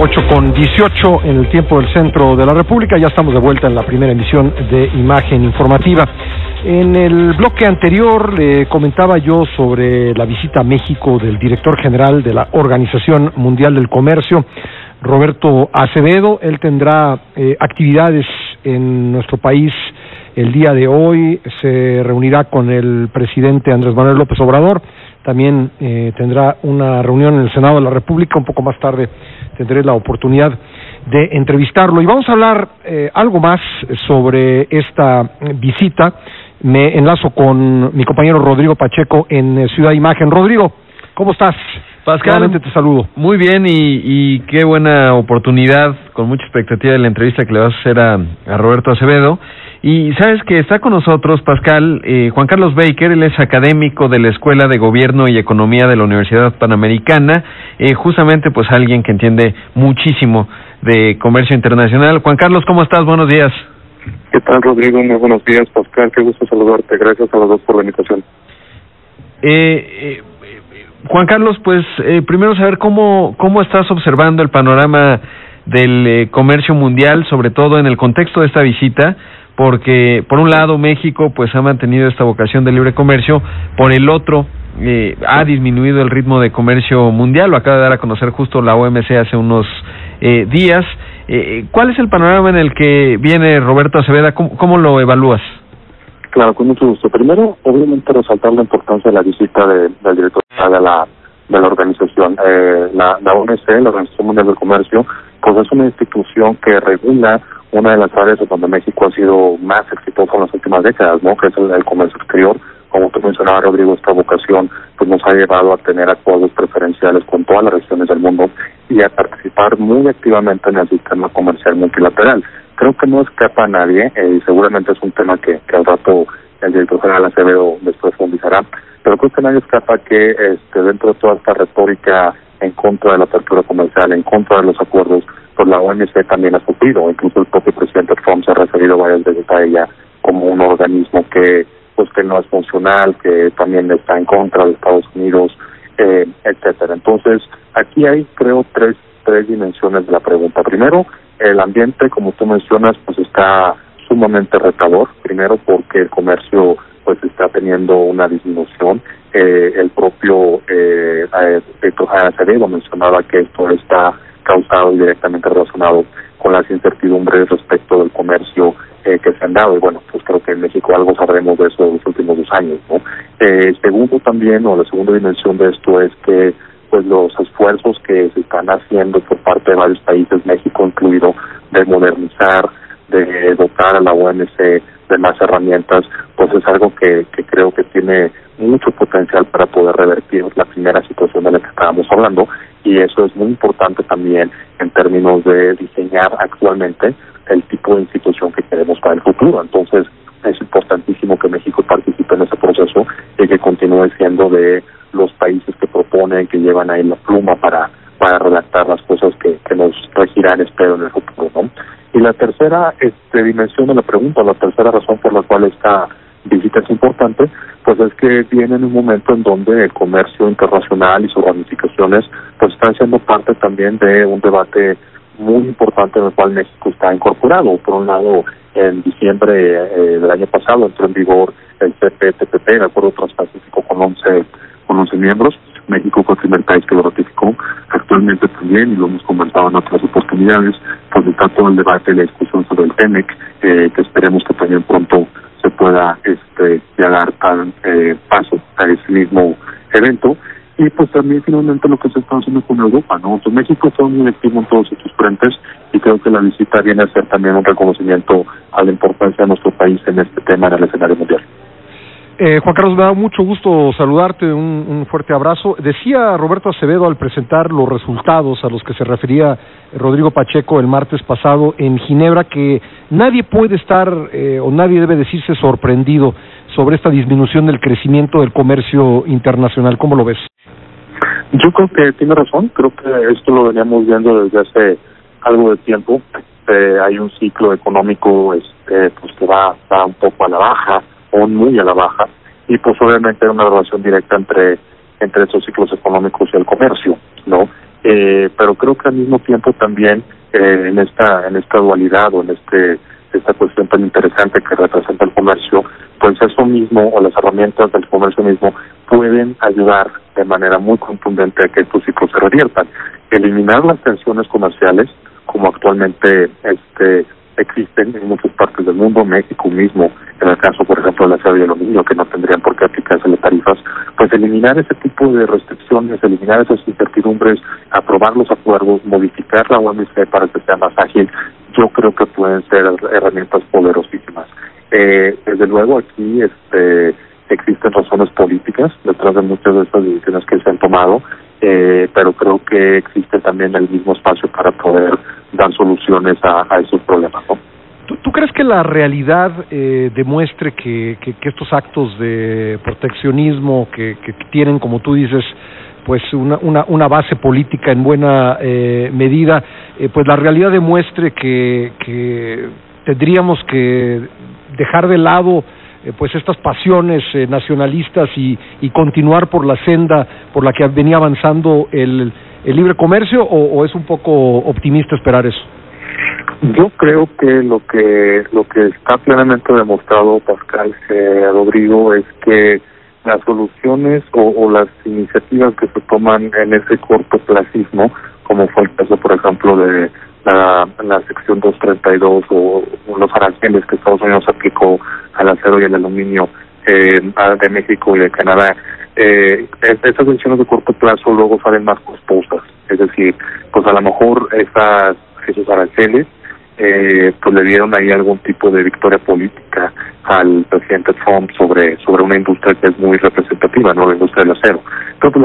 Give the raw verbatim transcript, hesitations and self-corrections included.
ocho con dieciocho en el tiempo del centro de la República. Ya estamos de vuelta en la primera emisión de Imagen Informativa. En el bloque anterior le comentaba yo sobre la visita a México del director general de la Organización Mundial del Comercio, Roberto Acevedo. Él tendrá eh, actividades en nuestro país el día de hoy. Se reunirá con el presidente Andrés Manuel López Obrador. También eh, tendrá una reunión en el Senado de la República. Un poco más tarde tendré la oportunidad de entrevistarlo. Y vamos a hablar eh, algo más sobre esta visita. Me enlazo con mi compañero Rodrigo Pacheco en eh, Ciudad Imagen. Rodrigo, ¿cómo estás? Pascal, nuevamente te saludo. Muy bien, y, y qué buena oportunidad, con mucha expectativa de la entrevista que le vas a hacer a, a Roberto Acevedo. Y sabes que está con nosotros, Pascal, eh, Juan Carlos Baker. Él es académico de la Escuela de Gobierno y Economía de la Universidad Panamericana, eh, justamente pues alguien que entiende muchísimo de comercio internacional. Juan Carlos, ¿cómo estás? Buenos días. ¿Qué tal, Rodrigo? Muy buenos días, Pascal, qué gusto saludarte. Gracias a los dos por la invitación. Eh, eh, Juan Carlos, pues eh, primero saber cómo, cómo estás observando el panorama del eh, comercio mundial, sobre todo en el contexto de esta visita, porque por un lado México pues ha mantenido esta vocación de libre comercio, por el otro eh, ha disminuido el ritmo de comercio mundial. Lo acaba de dar a conocer justo la O M C hace unos eh, días. Eh, ¿Cuál es el panorama en el que viene Roberto Acevedo? ¿Cómo, cómo lo evalúas? Claro, con mucho gusto. Primero, obviamente, resaltar la importancia de la visita de, del director de la de la organización. Eh, la, la O M C, la Organización Mundial del Comercio, pues es una institución que regula una de las áreas donde México ha sido más exitoso en las últimas décadas, ¿no? Que es el, el comercio exterior. Como tú mencionabas, Rodrigo, esta vocación pues nos ha llevado a tener acuerdos preferenciales con todas las regiones del mundo y a participar muy activamente en el sistema comercial multilateral. Creo que no escapa a nadie, eh, y seguramente es un tema que, que al rato el director general Acevedo después profundizará, pero creo que nadie escapa que este, dentro de toda esta retórica en contra de la apertura comercial, en contra de los acuerdos, pues la O M C también ha sufrido. Incluso el propio presidente Trump se ha referido varias veces a ella como un organismo que pues que no es funcional, que también está en contra de Estados Unidos, eh, etcétera. Entonces, aquí hay, creo, tres tres dimensiones de la pregunta. Primero, el ambiente, como tú mencionas, pues está sumamente retador. Primero, porque el comercio pues está teniendo una disminución. Eh, el propio eh, director general Acevedo mencionaba que esto está causado y directamente relacionado con las incertidumbres respecto del comercio eh, que se han dado. Y bueno, pues creo que en México algo sabremos de eso en los últimos dos años, ¿no? Eh, segundo también, o la segunda dimensión de esto es que pues los esfuerzos que se están haciendo por parte de varios países, México incluido, de modernizar, de dotar a la O M C de más herramientas, pues es algo que, que creo que tiene mucho potencial para poder revertir la primera situación de la que estábamos hablando, y eso es muy importante también en términos de diseñar actualmente el tipo de institución que queremos para el futuro. Entonces es importantísimo que México participe en ese proceso y que continúe siendo de los países que proponen, que llevan ahí la pluma para para redactar las cosas que, que nos regirán, espero, en el futuro, ¿no? Y la tercera este, dimensión de la pregunta, la tercera razón por la cual esta visita es importante, pues es que viene en un momento en donde el comercio internacional y sus ramificaciones pues están siendo parte también de un debate muy importante en el cual México está incorporado. Por un lado, en diciembre eh, del año pasado entró en vigor el C P T P P, el Acuerdo Transpacífico con once con once miembros. México fue el primer país que lo ratificó. Actualmente también, y lo hemos conversado en otras oportunidades, pues está todo el debate y la discusión sobre el T M E C, eh, que esperemos que también pronto se pueda este ya dar tan, eh, paso a ese mismo evento. Y pues también finalmente lo que se está haciendo con Europa, ¿no? Entonces México está muy activo en todos estos frentes y creo que la visita viene a ser también un reconocimiento a la importancia de nuestro país en este tema en el escenario mundial. Eh, Juan Carlos, me da mucho gusto saludarte, un, un fuerte abrazo. Decía Roberto Acevedo al presentar los resultados a los que se refería Rodrigo Pacheco el martes pasado en Ginebra que nadie puede estar eh, o nadie debe decirse sorprendido sobre esta disminución del crecimiento del comercio internacional. ¿Cómo lo ves? Yo creo que tiene razón, creo que esto lo veníamos viendo desde hace algo de tiempo. Eh, hay un ciclo económico este, pues que va, va un poco a la baja, o muy a la baja, y pues obviamente hay una relación directa entre entre esos ciclos económicos y el comercio, ¿no? Eh, pero creo que al mismo tiempo también eh, en esta en esta dualidad o en este esta cuestión tan interesante que representa el comercio, pues eso mismo o las herramientas del comercio mismo pueden ayudar de manera muy contundente a que estos ciclos se reviertan. Eliminar las tensiones comerciales, como actualmente este existen en muchas partes del mundo, México mismo, en el caso, por ejemplo, del acero y el aluminio, que no tendrían por qué aplicarse las tarifas, pues eliminar ese tipo de restricciones, eliminar esas incertidumbres, aprobar los acuerdos, modificar la O M C para que sea más ágil, yo creo que pueden ser herramientas poderosísimas. Eh, desde luego aquí este existen razones políticas detrás de muchas de estas decisiones que se han tomado, eh, pero creo que existe también el mismo espacio para poder dar soluciones a, a esos problemas, ¿no? ¿Tú, ¿Tú crees que la realidad eh, demuestre que, que, que estos actos de proteccionismo que, que tienen, como tú dices, pues una, una, una base política en buena eh, medida, eh, pues la realidad demuestre que, que tendríamos que dejar de lado eh, pues estas pasiones eh, nacionalistas y, y continuar por la senda por la que venía avanzando el, el libre comercio, o, o es un poco optimista esperar eso? Yo creo que lo que lo que está plenamente demostrado, Pascal, eh, Rodrigo, es que las soluciones o, o las iniciativas que se toman en ese cortoplacismo, como fue el caso, por ejemplo, de la, la sección doscientos treinta y dos o, o los aranceles que Estados Unidos aplicó al acero y al aluminio eh, de México y de Canadá, eh, estas decisiones de corto plazo luego salen más costosas. Es decir, pues a lo mejor esas, esos aranceles Eh, pues le dieron ahí algún tipo de victoria política al presidente Trump sobre sobre una industria que es muy representativa, ¿no? La industria del acero. Entonces,